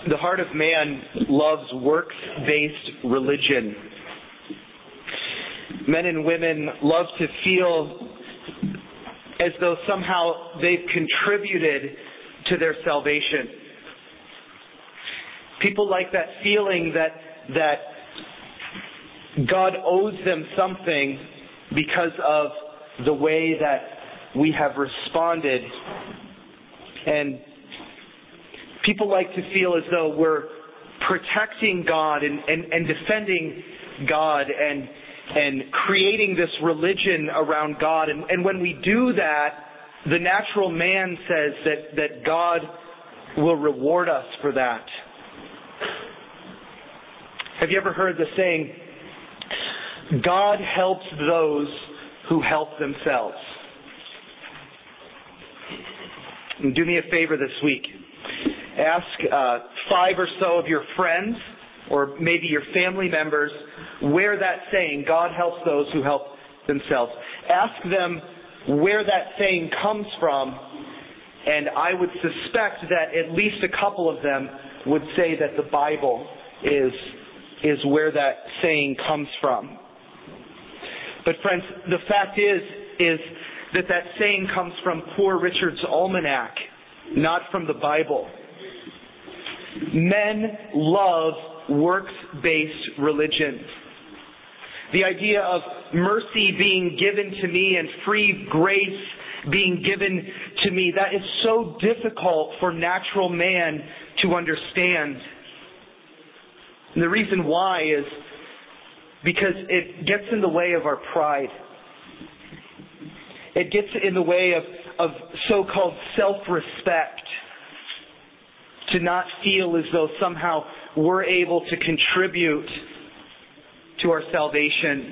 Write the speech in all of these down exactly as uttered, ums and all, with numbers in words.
The heart of man loves works-based religion. Men and women love to feel as though somehow they've contributed to their salvation. People like that feeling that that God owes them something because of the way that we have responded. And people like to feel as though we're protecting God and, and, and defending God and and creating this religion around God. And, and when we do that, the natural man says that, that God will reward us for that. Have you ever heard the saying, God helps those who help themselves? And do me a favor this week. Ask uh, five or so of your friends or maybe your family members where that saying, God helps those who help themselves. Ask them where that saying comes from, and I would suspect that at least a couple of them would say that the Bible is, is where that saying comes from. But friends, the fact is, is that that saying comes from Poor Richard's Almanac, not from the Bible. Men love works-based religion. The idea of mercy being given to me and free grace being given to me, that is so difficult for natural man to understand. And the reason why is because it gets in the way of our pride. It gets in the way of, of so-called self-respect. To not feel as though somehow we're able to contribute to our salvation.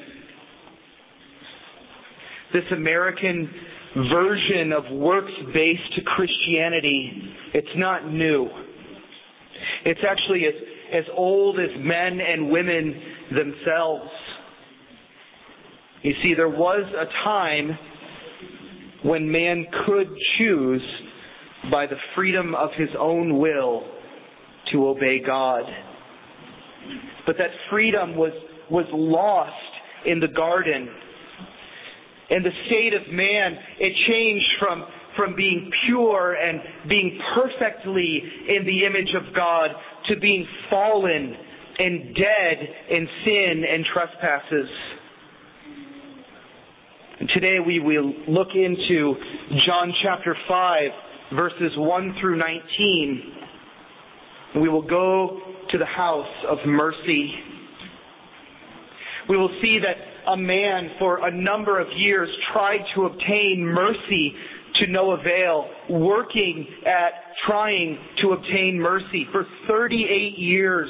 This American version of works-based Christianity, it's not new. It's actually as, as old as men and women themselves. You see, there was a time when man could choose by the freedom of his own will to obey God. But that freedom was, was lost in the garden. And the state of man, it changed from, from being pure and being perfectly in the image of God to being fallen and dead in sin and trespasses. And today we will look into John chapter five, verses one through nineteen. We will go to the house of mercy. We will see that a man for a number of years tried to obtain mercy to no avail, working at trying to obtain mercy for thirty-eight years.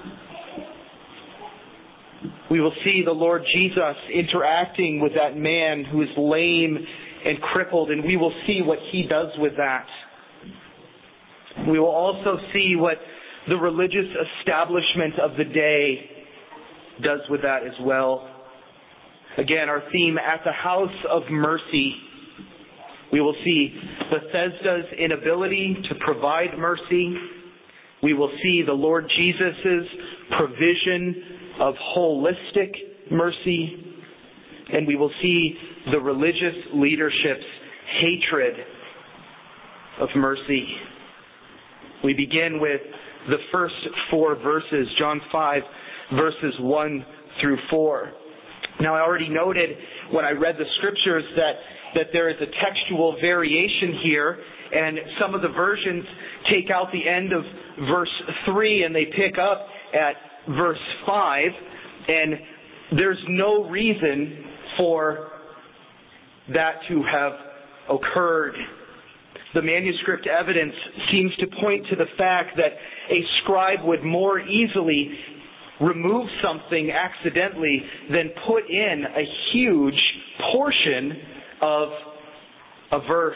We will see the Lord Jesus interacting with that man who is lame and crippled, and we will see what he does with that. We will also see what the religious establishment of the day does with that as well. Again, our theme, at the house of mercy. We will see Bethesda's inability to provide mercy. We will see the Lord Jesus' provision of holistic mercy. And we will see the religious leadership's hatred of mercy. We begin with the first four verses, John five, verses one through four. Now, I already noted when I read the scriptures that, that there is a textual variation here, and some of the versions take out the end of verse three and they pick up at verse five, and there's no reason for that to have occurred. The manuscript evidence seems to point to the fact that a scribe would more easily remove something accidentally than put in a huge portion of a verse.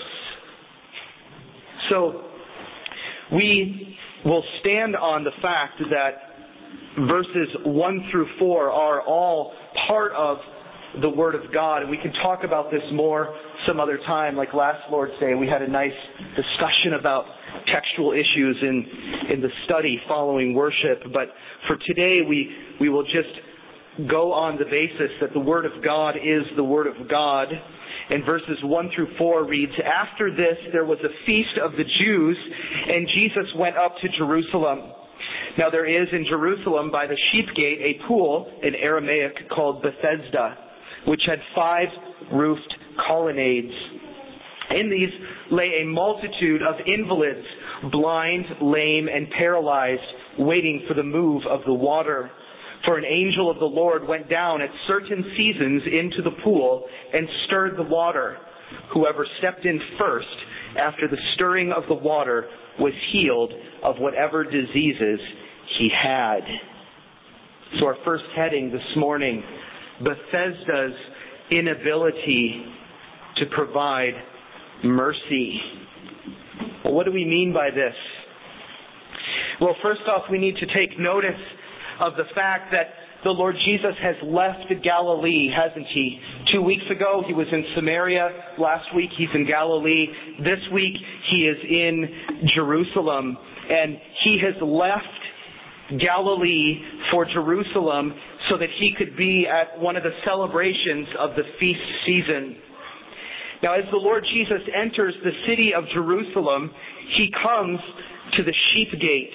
So we will stand on the fact that verses one through four are all part of the Word of God. And we can talk about this more some other time. Like last Lord's Day, we had a nice discussion about textual issues in, in the study following worship. But for today, we, we will just go on the basis that the Word of God is the Word of God. And verses one through four reads, "After this there was a feast of the Jews, and Jesus went up to Jerusalem. Now there is in Jerusalem by the sheep gate a pool in Aramaic called Bethesda, which had five roofed colonnades. In these lay a multitude of invalids, blind, lame, and paralyzed, waiting for the move of the water. For an angel of the Lord went down at certain seasons into the pool and stirred the water. Whoever stepped in first after the stirring of the water was healed of whatever diseases he had." So our first heading this morning, Bethesda's inability to provide mercy. Well, what do we mean by this? Well, first off, we need to take notice of the fact that the Lord Jesus has left Galilee, hasn't he? Two weeks ago, he was in Samaria. Last week, he's in Galilee. This week, he is in Jerusalem. And he has left Galilee for Jerusalem so that he could be at one of the celebrations of the feast season. Now, as the Lord Jesus enters the city of Jerusalem, he comes to the sheep gate.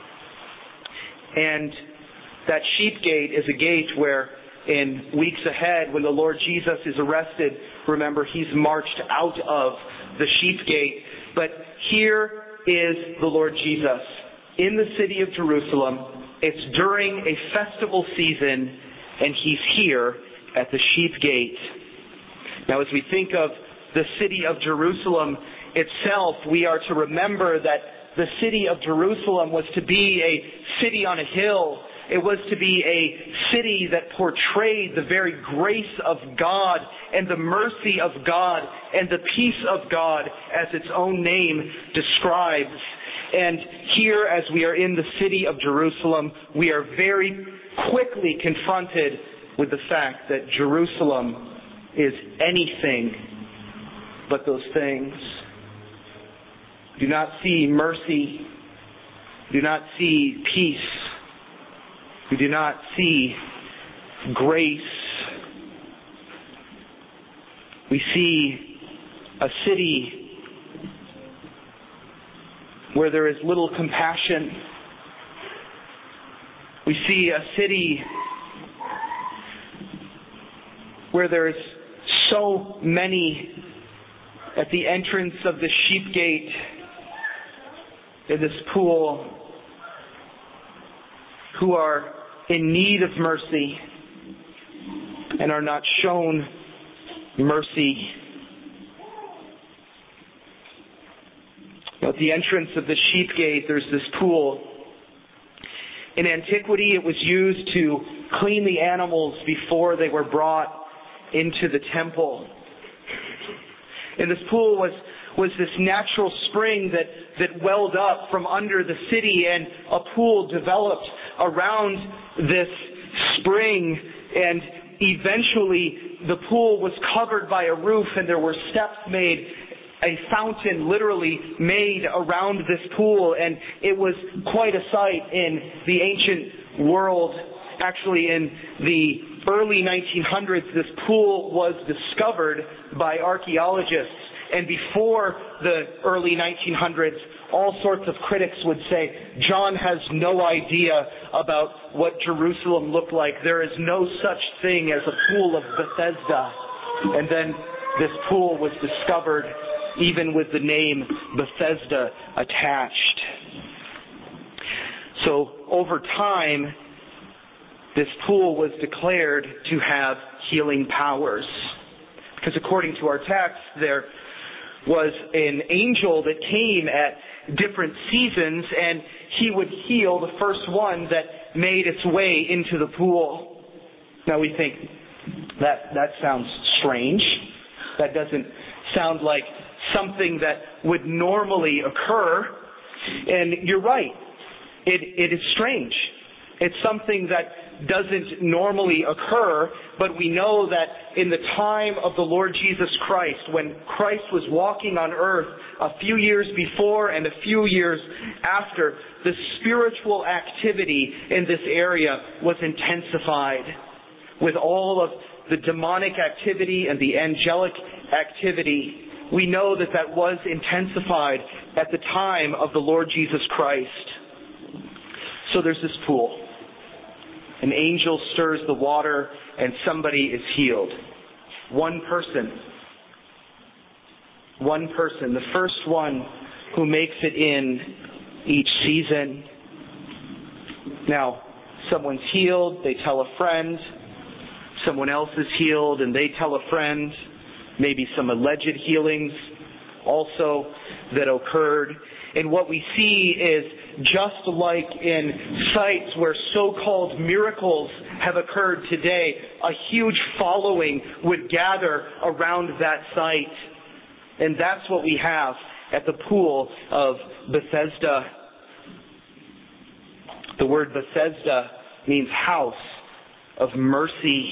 And that sheep gate is a gate where in weeks ahead, when the Lord Jesus is arrested, remember, he's marched out of the sheep gate. But here is the Lord Jesus in the city of Jerusalem. It's during a festival season, and he's here at the sheep gate. Now, as we think of the city of Jerusalem itself, we are to remember that the city of Jerusalem was to be a city on a hill. It was to be a city that portrayed the very grace of God and the mercy of God and the peace of God, as its own name describes. And here, as we are in the city of Jerusalem, we are very quickly confronted with the fact that Jerusalem is anything but those things. Do not see mercy. Do not see peace. We do not see grace. We see a city where there is little compassion. We see a city where there is so many at the entrance of the sheep gate in this pool who are in need of mercy and are not shown mercy. At the entrance of the sheep gate, there's this pool. In antiquity, it was used to clean the animals before they were brought into the temple. And this pool was, was this natural spring that, that welled up from under the city, and a pool developed around this spring, and eventually the pool was covered by a roof, and there were steps made, a fountain literally made around this pool, and it was quite a sight in the ancient world. Actually, in the early nineteen hundreds, this pool was discovered by archaeologists. And before the early nineteen hundreds, all sorts of critics would say, John has no idea about what Jerusalem looked like. There is no such thing as a pool of Bethesda. And then this pool was discovered, even with the name Bethesda attached. So over time, this pool was declared to have healing powers. Because according to our text, there was an angel that came at different seasons, and he would heal the first one that made its way into the pool. Now we think, that that sounds strange. That doesn't sound like something that would normally occur. And you're right. It, it is strange. It's something that doesn't normally occur, but we know that in the time of the Lord Jesus Christ, when Christ was walking on earth a few years before and a few years after, the spiritual activity in this area was intensified with all of the demonic activity and the angelic activity. We know that that was intensified at the time of the Lord Jesus Christ. So there's this pool. An angel stirs the water and somebody is healed. One person. One person. The first one who makes it in each season. Now, someone's healed, they tell a friend. Someone else is healed and they tell a friend. Maybe some alleged healings also that occurred. And what we see is, just like in sites where so-called miracles have occurred today, a huge following would gather around that site. And that's what we have at the pool of Bethesda. The word Bethesda means house of mercy.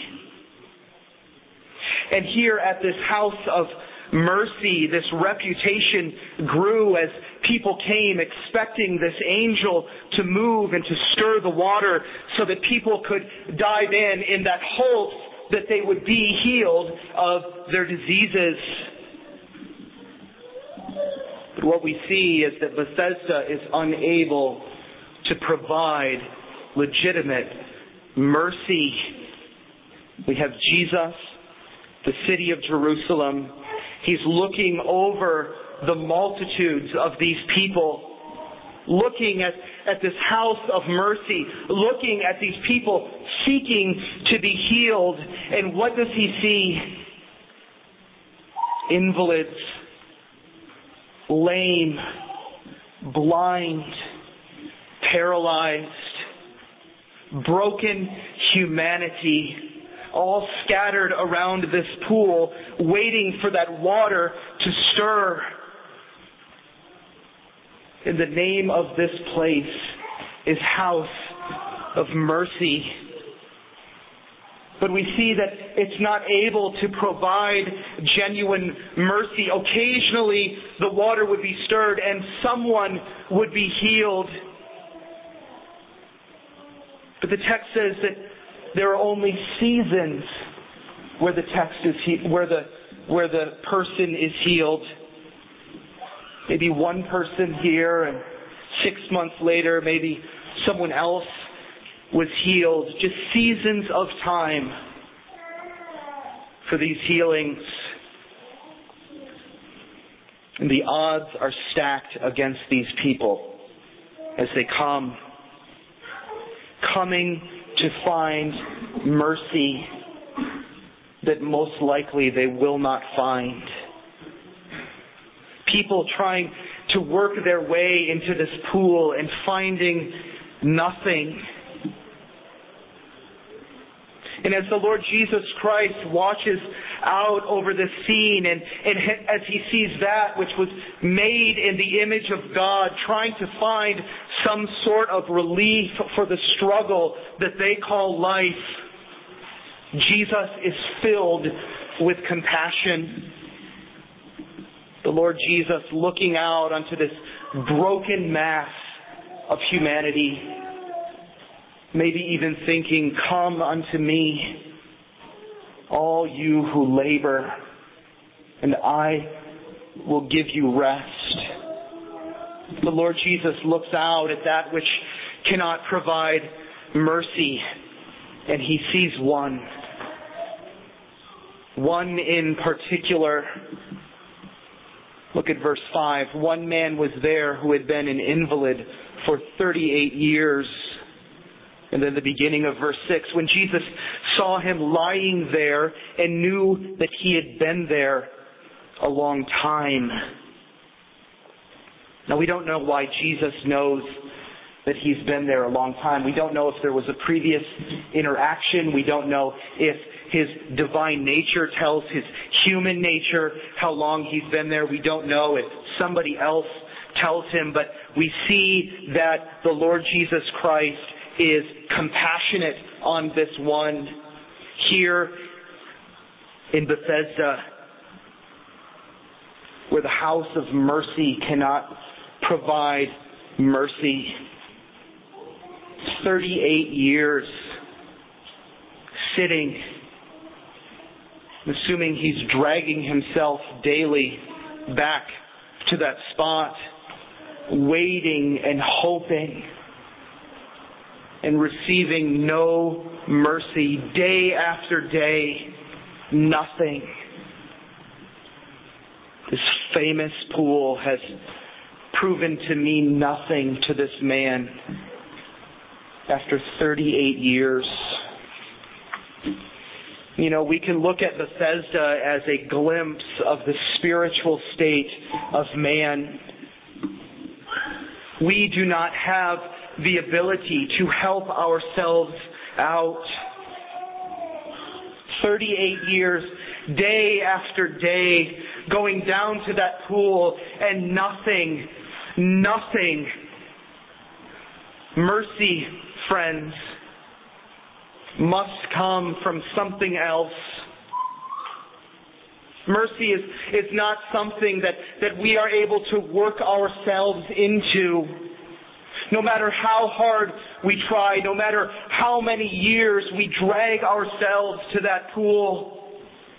And here at this house of mercy, this reputation grew as people came expecting this angel to move and to stir the water so that people could dive in in that hope that they would be healed of their diseases. But what we see is that Bethesda is unable to provide legitimate mercy. We have Jesus, the city of Jerusalem. He's looking over the multitudes of these people, looking at, at this house of mercy, looking at these people seeking to be healed. And what does he see? Invalids, lame, blind, paralyzed, broken humanity, all scattered around this pool, waiting for that water to stir. And the name of this place is House of Mercy. But we see that it's not able to provide genuine mercy. Occasionally, the water would be stirred and someone would be healed. But the text says that there are only seasons where the text is he- where the where the person is healed. Maybe one person here, and six months later, maybe someone else was healed. Just seasons of time for these healings. And the odds are stacked against these people as they come, coming to find mercy that most likely they will not find. People trying to work their way into this pool and finding nothing. And as the Lord Jesus Christ watches out over this scene, and, and as he sees that which was made in the image of God, trying to find some sort of relief for the struggle that they call life, Jesus is filled with compassion. The Lord Jesus looking out onto this broken mass of humanity, maybe even thinking, "Come unto me, all you who labor, and I will give you rest." The Lord Jesus looks out at that which cannot provide mercy, and he sees one. One in particular. Look at verse five. One man was there who had been an invalid for thirty-eight years. And then the beginning of verse six, when Jesus saw him lying there and knew that he had been there a long time. Now, we don't know why Jesus knows that he's been there a long time. We don't know if there was a previous interaction. We don't know if his divine nature tells his human nature how long he's been there. We don't know if somebody else tells him. But we see that the Lord Jesus Christ is compassionate on this one. Here in Bethesda, where the house of mercy cannot provide mercy. thirty-eight years sitting, assuming he's dragging himself daily back to that spot, waiting and hoping and receiving no mercy. Day after day, nothing. This famous pool has proven to mean nothing to this man after thirty-eight years. You know, we can look at Bethesda as a glimpse of the spiritual state of man. We do not have the ability to help ourselves out. thirty-eight years, day after day, going down to that pool and nothing, nothing. Mercy, friends, must come from something else. Mercy is, is not something that, that we are able to work ourselves into. No matter how hard we try, no matter how many years we drag ourselves to that pool,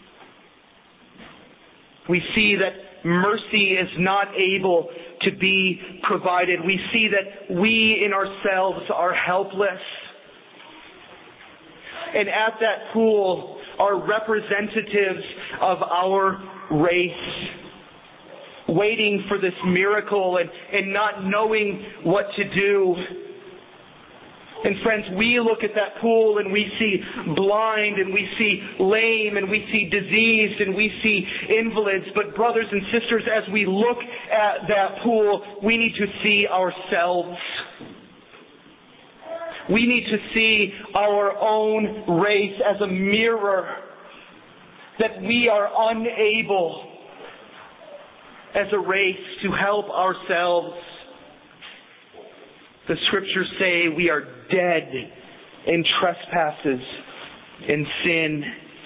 we see that mercy is not able to be provided. We see that we in ourselves are helpless. And at that pool are representatives of our race, waiting for this miracle and, and not knowing what to do. And friends, we look at that pool and we see blind and we see lame and we see diseased and we see invalids. But brothers and sisters, as we look at that pool, we need to see ourselves. We need to see our own race as a mirror, that we are unable as a race to help ourselves. The scriptures say we are dead in trespasses and sin.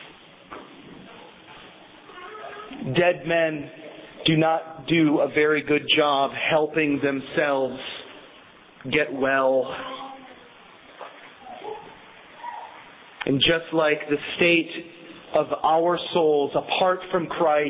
Dead men do not do a very good job helping themselves get well. And just like the state of our souls apart from Christ,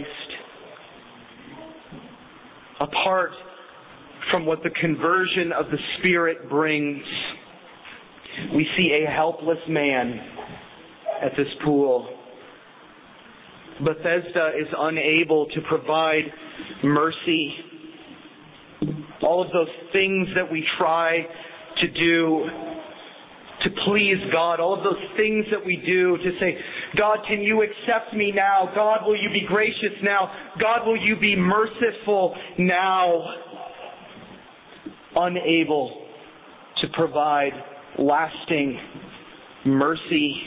apart from what the conversion of the Spirit brings, we see a helpless man at this pool. Bethesda is unable to provide mercy. All of those things that we try to do to please God, all of those things that we do to say, God, can you accept me now? God, will you be gracious now? God, will you be merciful now? Unable to provide lasting mercy.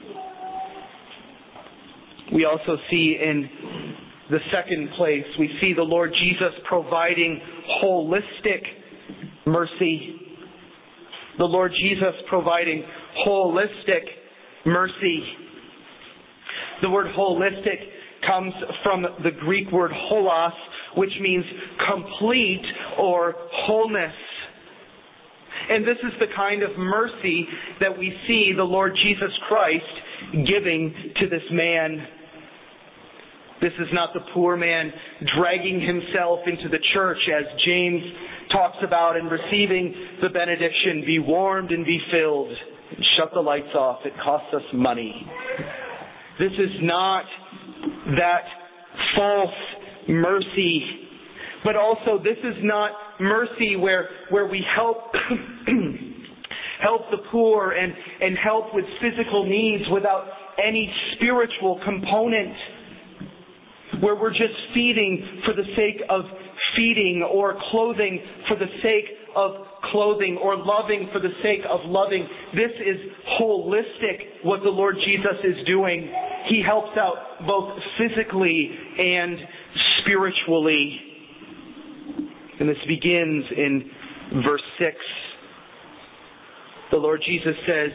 We also see in the second place, we see the Lord Jesus providing holistic mercy. The Lord Jesus providing holistic mercy. The word holistic comes from the Greek word holos, which means complete or wholeness. And this is the kind of mercy that we see the Lord Jesus Christ giving to this man. This is not the poor man dragging himself into the church, as James talks about, and receiving the benediction, be warmed and be filled, and shut the lights off, it costs us money. This is not that false mercy, but also this is not mercy where, where we help help the poor and, and help with physical needs without any spiritual component, where we're just feeding for the sake of feeding, or clothing for the sake of clothing, or loving for the sake of loving. This is holistic, what the Lord Jesus is doing. He helps out both physically and spiritually. And this begins in verse six. The Lord Jesus says,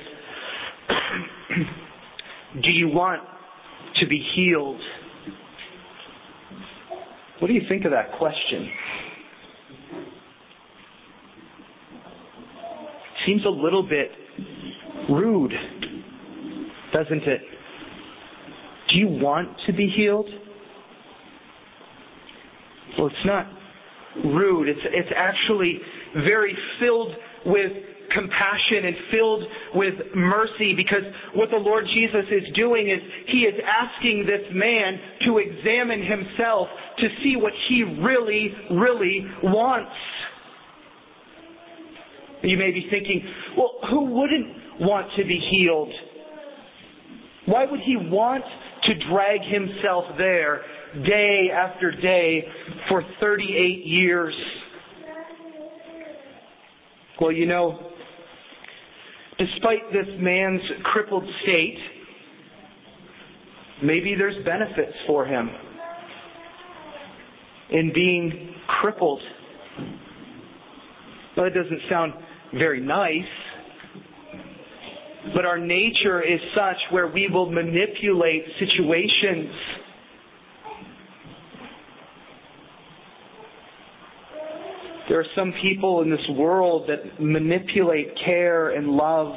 do you want to be healed? What do you think of that question? Seems a little bit rude, doesn't it? Do you want to be healed? Well, it's not rude. It's, it's actually very filled with compassion and filled with mercy, because what the Lord Jesus is doing is He is asking this man to examine himself to see what he really, really wants. You may be thinking, well, who wouldn't want to be healed? Why would he want to drag himself there day after day for thirty-eight years? Well, you know, despite this man's crippled state, maybe there's benefits for him in being crippled. Well, it doesn't sound very nice, but our nature is such where we will manipulate situations. There are some people in this world that manipulate care and love.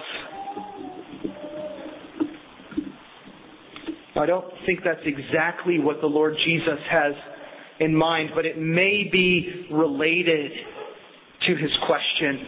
I don't think that's exactly what the Lord Jesus has in mind, but it may be related to his question.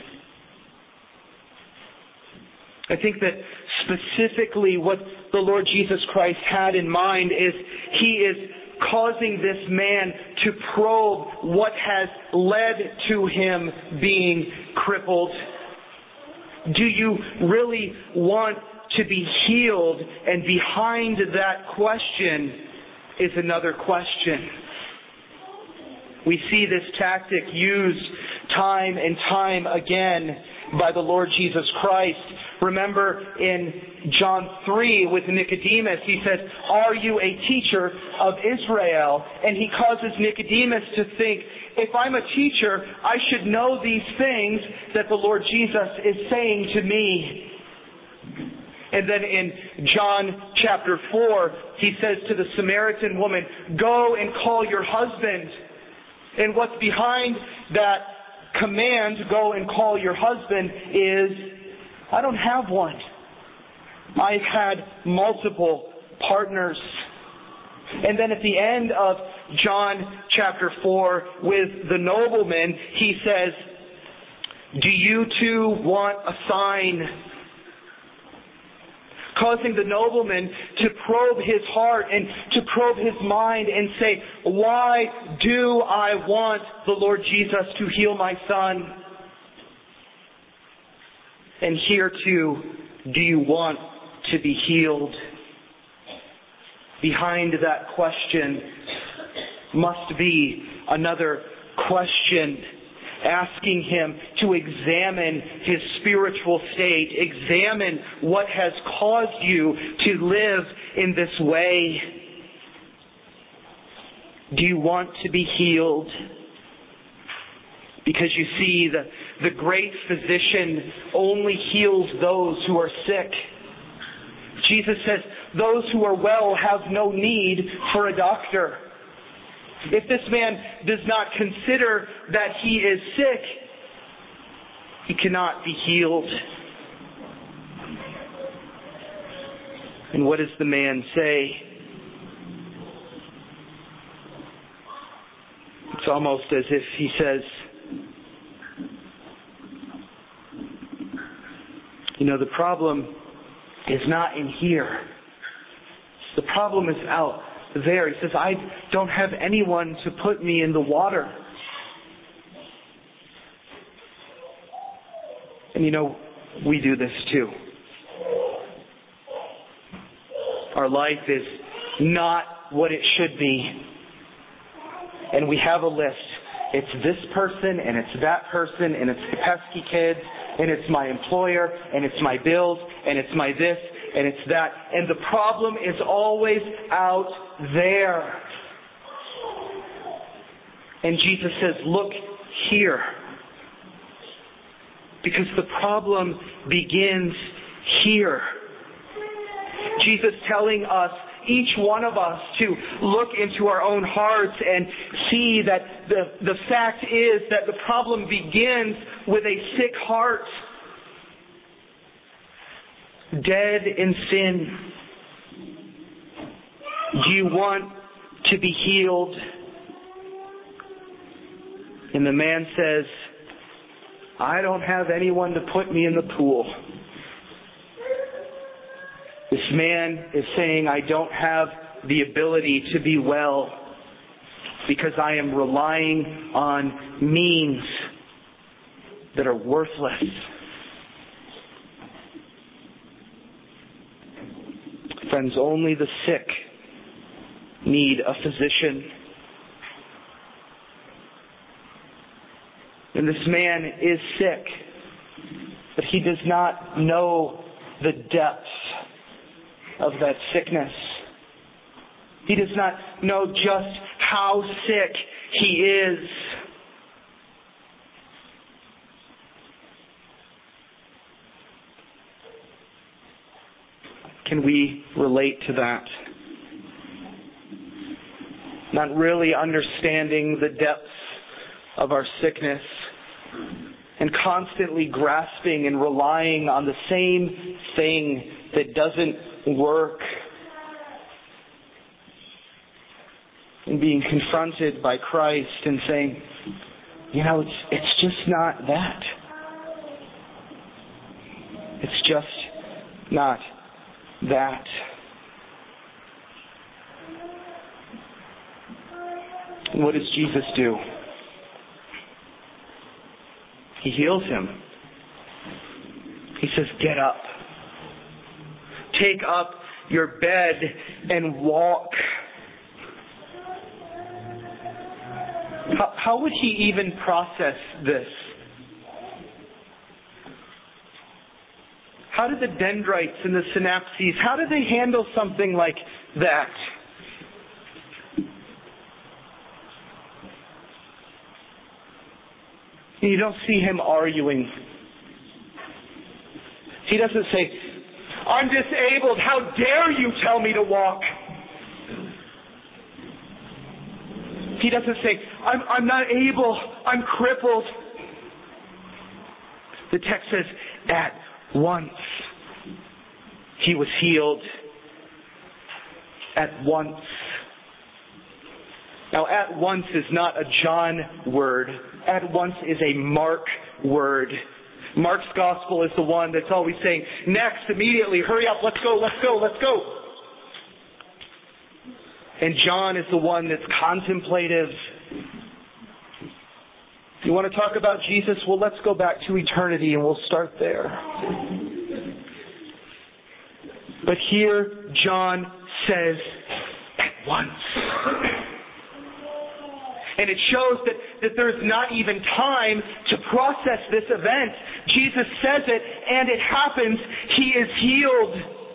I think that specifically what the Lord Jesus Christ had in mind is He is causing this man to probe what has led to him being crippled. Do you really want to be healed? And behind that question is another question. We see this tactic used time and time again by the Lord Jesus Christ. Remember in John three with Nicodemus, he says, "Are you a teacher of Israel?" And he causes Nicodemus to think, if I'm a teacher, I should know these things that the Lord Jesus is saying to me. And then in John chapter four, he says to the Samaritan woman, "Go and call your husband." And what's behind that command, "Go and call your husband," is, I don't have one. I've had multiple partners. And then at the end of John chapter four with the nobleman, he says, "Do you too want a sign?" Causing the nobleman to probe his heart and to probe his mind and say, "Why do I want the Lord Jesus to heal my son?" And here too, do you want to be healed? Behind that question must be another question, asking him to examine his spiritual state, examine what has caused you to live in this way. Do you want to be healed? Because you see, the, the great physician only heals those who are sick. Jesus says, those who are well have no need for a doctor. If this man does not consider that he is sick, he cannot be healed. And what does the man say? It's almost as if he says, you know, the problem is not in here. The problem is out there. He says, I don't have anyone to put me in the water. And you know, we do this too. Our life is not what it should be. And we have a list. It's this person, and it's that person, and it's the pesky kids, and it's my employer, and it's my bills, and it's my this, and it's that. And the problem is always out there. And Jesus says, look here. Because the problem begins here. Jesus telling us, each one of us, to look into our own hearts and see that the, the fact is that the problem begins with a sick heart. Dead in sin. Do you want to be healed? And the man says, I don't have anyone to put me in the pool. This man is saying, I don't have the ability to be well because I am relying on means that are worthless. Friends, only the sick need a physician. And this man is sick, but he does not know the depth of that sickness. He does not know just how sick he is. Can we relate to that? Not really understanding the depths of our sickness and constantly grasping and relying on the same thing that doesn't work, and being confronted by Christ and saying, you know, it's it's just not that. It's just not that. And what does Jesus do? He heals him. He says, get up. Take up your bed and walk. How, how would he even process this? How do the dendrites and the synapses, how do they handle something like that? You don't see him arguing. He doesn't say, I'm disabled. How dare you tell me to walk? He doesn't say, I'm, I'm not able. I'm crippled. The text says, at once he was healed. At once. Now, at once is not a John word. At once is a Mark word. Mark's gospel is the one that's always saying, next, immediately, hurry up, let's go, let's go, let's go. And John is the one that's contemplative. You want to talk about Jesus? Well, let's go back to eternity and we'll start there. But here, John says, at once. And it shows that, that there's not even time to process this event. Jesus says it, and it happens. He is healed.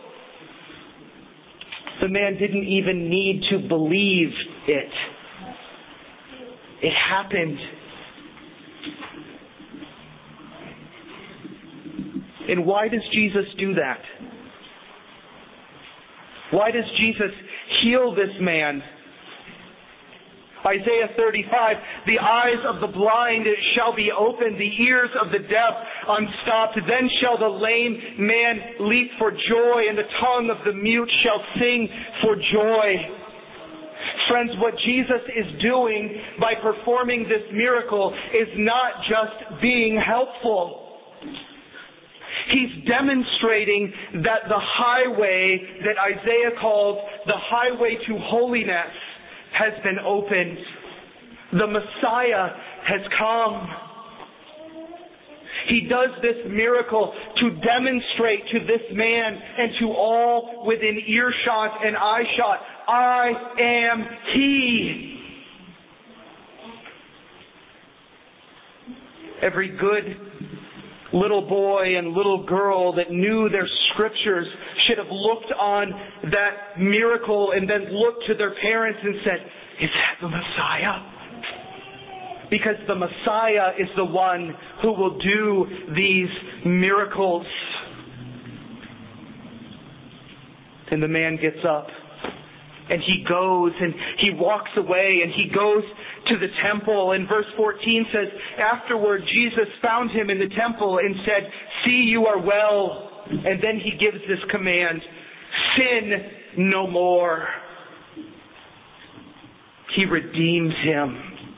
The man didn't even need to believe it. It happened. And why does Jesus do that? Why does Jesus heal this man? Isaiah thirty-five, the eyes of the blind shall be opened, the ears of the deaf unstopped. Then shall the lame man leap for joy, and the tongue of the mute shall sing for joy. Friends, what Jesus is doing by performing this miracle is not just being helpful. He's demonstrating that the highway that Isaiah calls the highway to holiness has been opened. The Messiah has come. He does this miracle to demonstrate to this man and to all within earshot and eyeshot, I am He. Every good little boy and little girl that knew their scriptures should have looked on that miracle and then looked to their parents and said, is that the Messiah? because the Messiah is the one who will do these miracles. And the man gets up and he goes and he walks away and he goes to the temple. And verse fourteen says, afterward Jesus found him in the temple and said, "See, you are well." And then he gives this command, "Sin no more." He redeems him.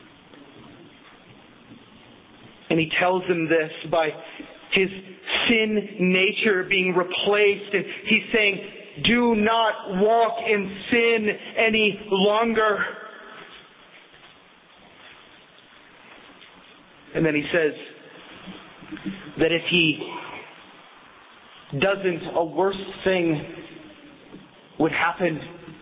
And he tells him this by his sin nature being replaced. And he's saying, do not walk in sin any longer. And then he says that if he doesn't, a worse thing would happen.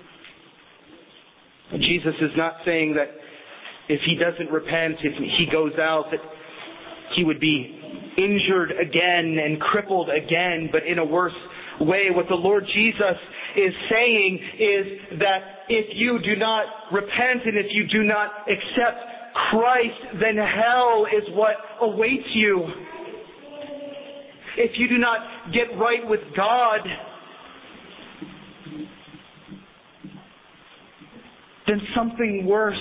And Jesus is not saying that if he doesn't repent, if he goes out, that he would be injured again and crippled again, but in a worse way. What the Lord Jesus is saying is that if you do not repent and if you do not accept Christ, then hell is what awaits you. If you do not get right with God, then something worse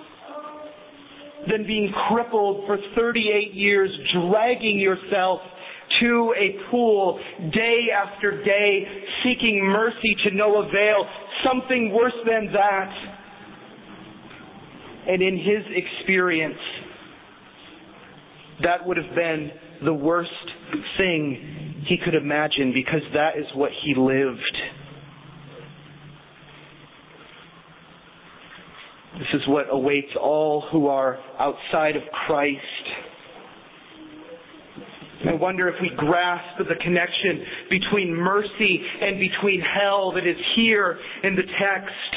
than being crippled for thirty-eight years, dragging yourself to a pool day after day, seeking mercy to no avail. Something worse than that. And in his experience, that would have been the worst thing he could imagine, because that is what he lived. This is what awaits all who are outside of Christ. I wonder if we grasp the connection between mercy and between hell that is here in the text.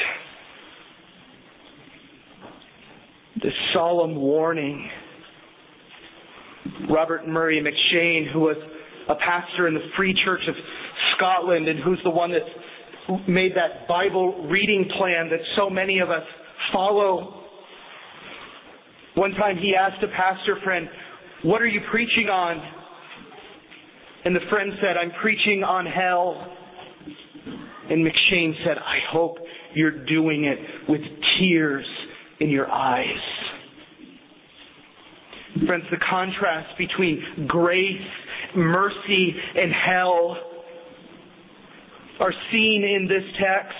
This solemn warning. Robert Murray McCheyne, who was a pastor in the Free Church of Scotland and who's the one that made that Bible reading plan that so many of us follow. One time he asked a pastor friend, "What are you preaching on?" And the friend said, "I'm preaching on hell." And McCheyne said, "I hope you're doing it with tears in your eyes." Friends, the contrast between grace, mercy, and hell are seen in this text.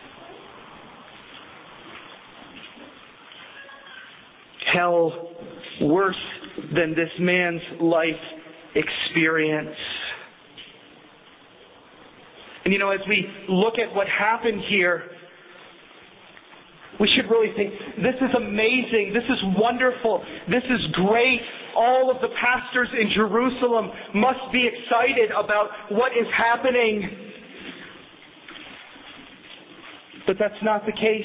Hell worse than this man's life experience. And you know, as we look at what happened here, we should really think, this is amazing, this is wonderful, this is great. All of the pastors in Jerusalem must be excited about what is happening. But that's not the case.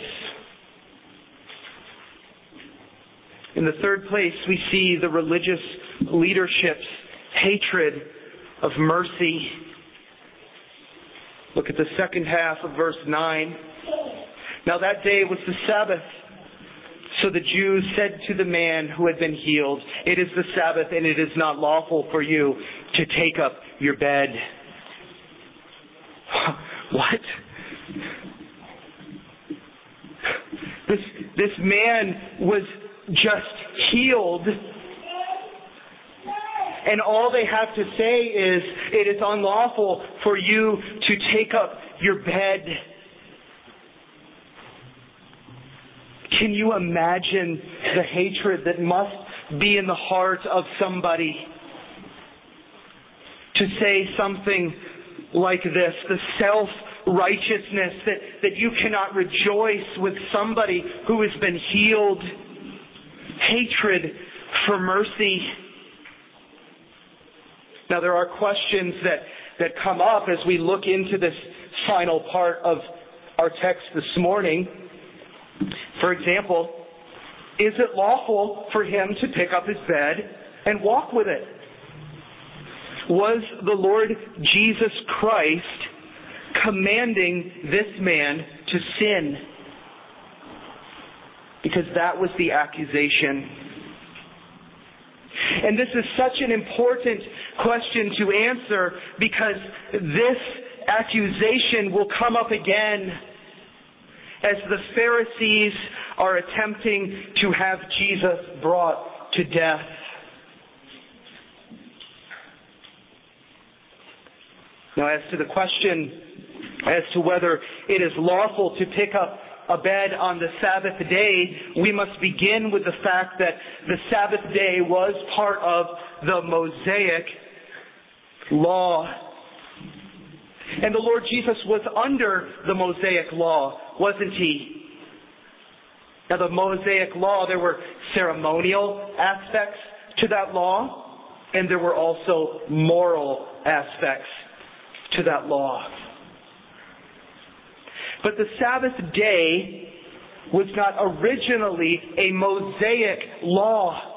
In the third place, we see the religious leadership's hatred of mercy. Look at the second half of verse nine. Now that day was the Sabbath. So the Jews said to the man who had been healed, "It is the Sabbath, and it is not lawful for you to take up your bed." What? This, this man was just healed. And all they have to say is, it is unlawful for you to take up your bed. Can you imagine the hatred that must be in the heart of somebody to say something like this? The self-righteousness that, that you cannot rejoice with somebody who has been healed. Hatred for mercy. Now there are questions that, that come up as we look into this final part of our text this morning. For example, is it lawful for him to pick up his bed and walk with it? Was the Lord Jesus Christ commanding this man to sin? Because that was the accusation. And this is such an important question to answer because this accusation will come up again as the Pharisees are attempting to have Jesus brought to death. Now, as to the question as to whether it is lawful to pick up a bed on the Sabbath day, we must begin with the fact that the Sabbath day was part of the Mosaic law. And the Lord Jesus was under the Mosaic law, wasn't He? Now, the Mosaic law, there were ceremonial aspects to that law, and there were also moral aspects to that law. But the Sabbath day was not originally a Mosaic law.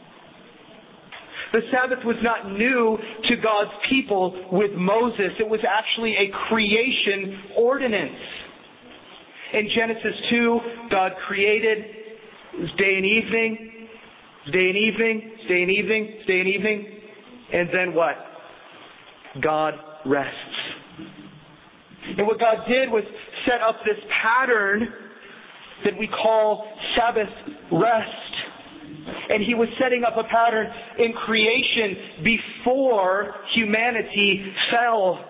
The Sabbath was not new to God's people with Moses. It was actually a creation ordinance. In Genesis two, God created, it was day and evening, day and evening, day and evening, day and evening, and then what? God rests. And what God did was set up this pattern that we call Sabbath rest. And He was setting up a pattern in creation before humanity fell.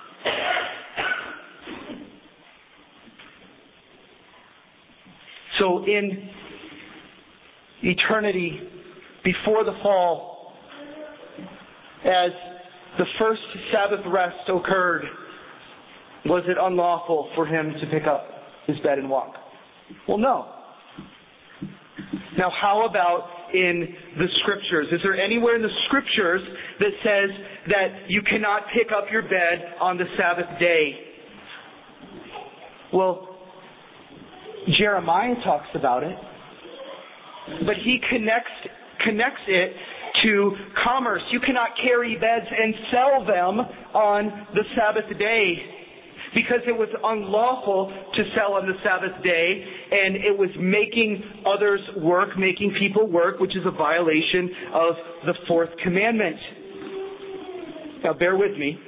So in eternity, before the fall, as the first Sabbath rest occurred, was it unlawful for Him to pick up His bed and walk? Well, no. Now, how about in the Scriptures? Is there anywhere in the Scriptures that says that you cannot pick up your bed on the Sabbath day? Well, Jeremiah talks about it, but he connects connects it to commerce. You cannot carry beds and sell them on the Sabbath day, because it was unlawful to sell on the Sabbath day, and it was making others work, making people work, which is a violation of the fourth commandment. Now, bear with me.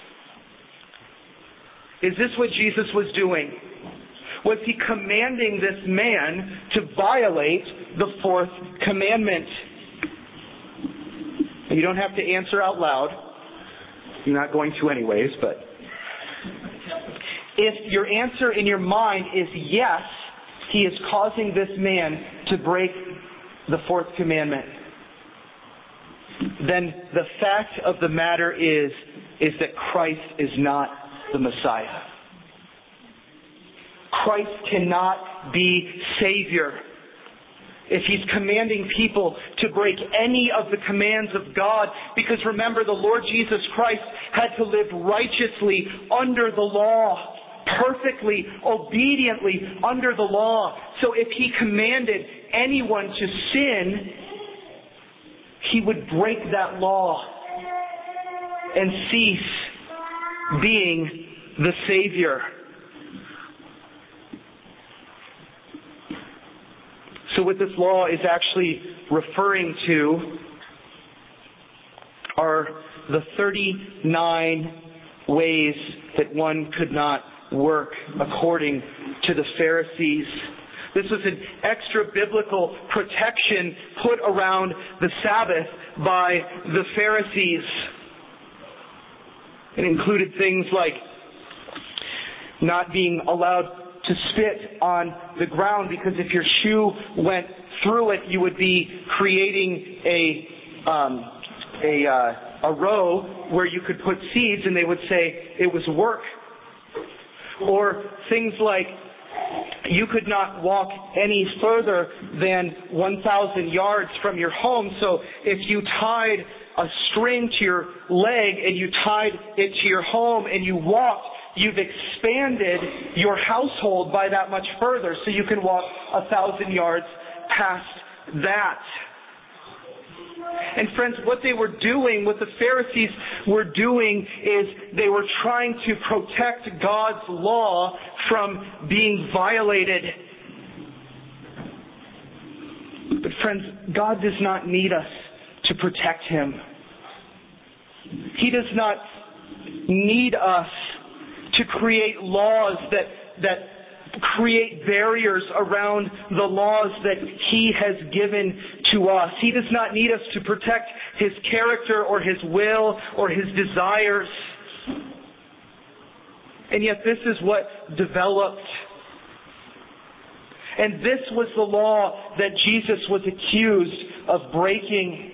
Is this what Jesus was doing? Was He commanding this man to violate the fourth commandment? You don't have to answer out loud. You're not going to anyways, but if your answer in your mind is yes, He is causing this man to break the fourth commandment, then the fact of the matter is, is that Christ is not the Messiah. Christ cannot be Savior if He's commanding people to break any of the commands of God. Because remember, the Lord Jesus Christ had to live righteously under the law, perfectly, obediently under the law. So if He commanded anyone to sin, He would break that law and cease being the Savior. So what this law is actually referring to are the thirty-nine ways that one could not work according to the Pharisees. This was an extra biblical protection put around the Sabbath by the Pharisees. It included things like not being allowed to spit on the ground, because if your shoe went through it, you would be creating a um, a uh, a row where you could put seeds, and they would say it was work. Or things like you could not walk any further than one thousand yards from your home. So if you tied a string to your leg and you tied it to your home and you walked, you've expanded your household by that much further, so you can walk a thousand yards past that. And friends, what they were doing, what the Pharisees were doing, is they were trying to protect God's law from being violated. But friends, God does not need us to protect him. He does not need us to create laws that, that create barriers around the laws that He has given to us. He does not need us to protect His character or His will or His desires. And yet this is what developed. And this was the law that Jesus was accused of breaking.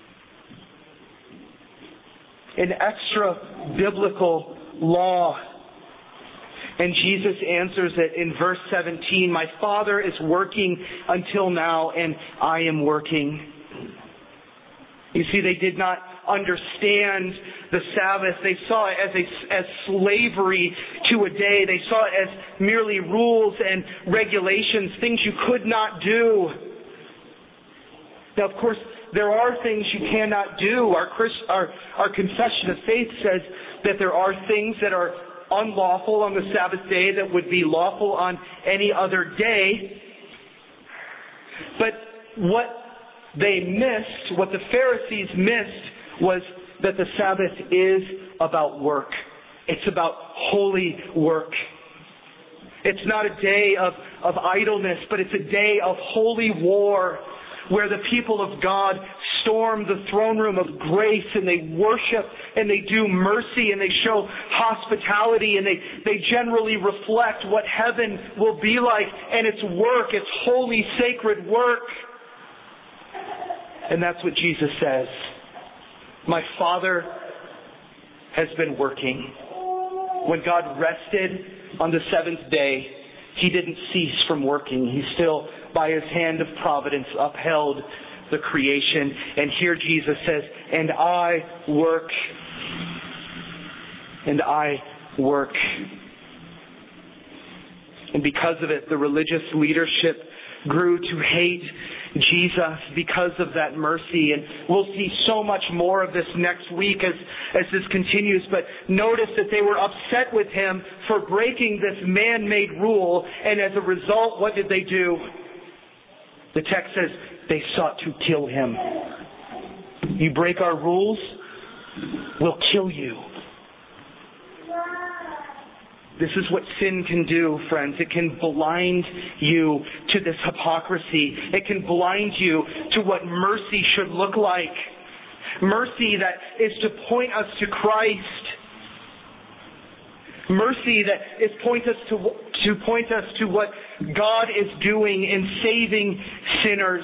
An extra-biblical law. And Jesus answers it in verse seventeen, "My Father is working until now, and I am working." You see, they did not understand the Sabbath. They saw it as a, as slavery to a day. They saw it as merely rules and regulations, things you could not do. Now, of course, there are things you cannot do. Our, Christ, our, our confession of faith says that there are things that are unlawful on the Sabbath day that would be lawful on any other day. But what they missed, what the Pharisees missed, was that the Sabbath is about work. It's about holy work. It's not a day of, of idleness, but it's a day of holy war, where the people of God storm the throne room of grace and they worship and they do mercy and they show hospitality and they, they generally reflect what heaven will be like. And it's work. It's holy, sacred work. And that's what Jesus says. My Father has been working. When God rested on the seventh day, He didn't cease from working. He still, by His hand of providence, upheld the creation. And here Jesus says, and I work. And I work. And because of it, the religious leadership grew to hate Jesus because of that mercy. And we'll see so much more of this next week as, as this continues. But notice that they were upset with Him for breaking this man-made rule. And as a result, what did they do? The text says they sought to kill Him. You break our rules, we'll kill you. This is what sin can do, friends. It can blind you to this hypocrisy. It can blind you to what mercy should look like. Mercy that is to point us to Christ. Mercy that is point us to, to point us to what God is doing in saving sinners.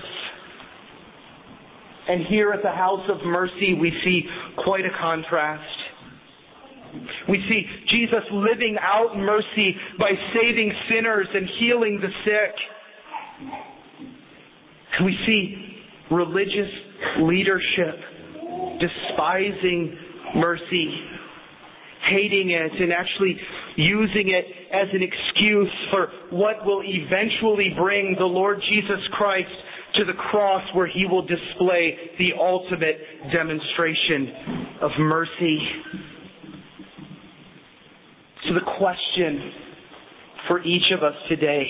And here at the House of Mercy, we see quite a contrast. We see Jesus living out mercy by saving sinners and healing the sick. We see religious leadership despising mercy, hating it, and actually using it as an excuse for what will eventually bring the Lord Jesus Christ to the cross, where He will display the ultimate demonstration of mercy. So the question for each of us today: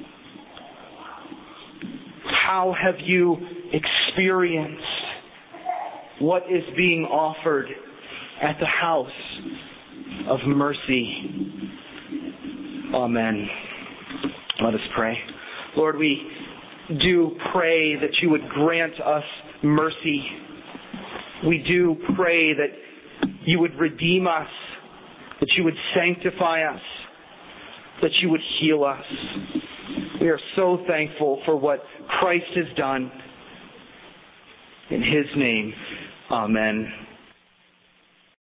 how have you experienced what is being offered at the House of Mercy? Amen. Let us pray. Lord, we do pray that You would grant us mercy. We do pray that You would redeem us, that You would sanctify us, that You would heal us. We are so thankful for what Christ has done. In His name, amen.